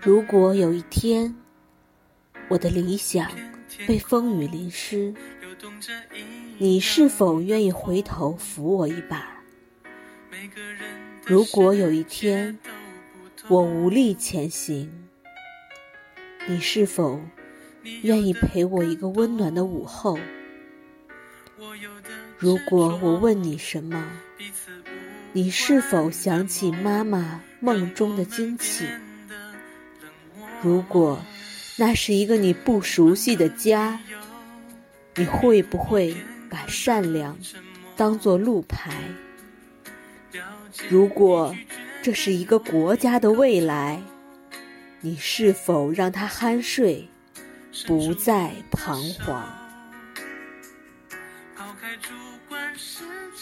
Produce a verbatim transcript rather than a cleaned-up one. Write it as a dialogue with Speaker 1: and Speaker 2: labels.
Speaker 1: 如果有一天，我的理想被风雨淋湿，你是否愿意回头扶我一把？如果有一天，我无力前行，你是否愿意陪我一个温暖的午后？如果我问你什么，你是否想起妈妈梦中的惊奇？如果那是一个你不熟悉的家，你会不会把善良当作路牌？如果这是一个国家的未来，你是否让它酣睡，不再彷徨？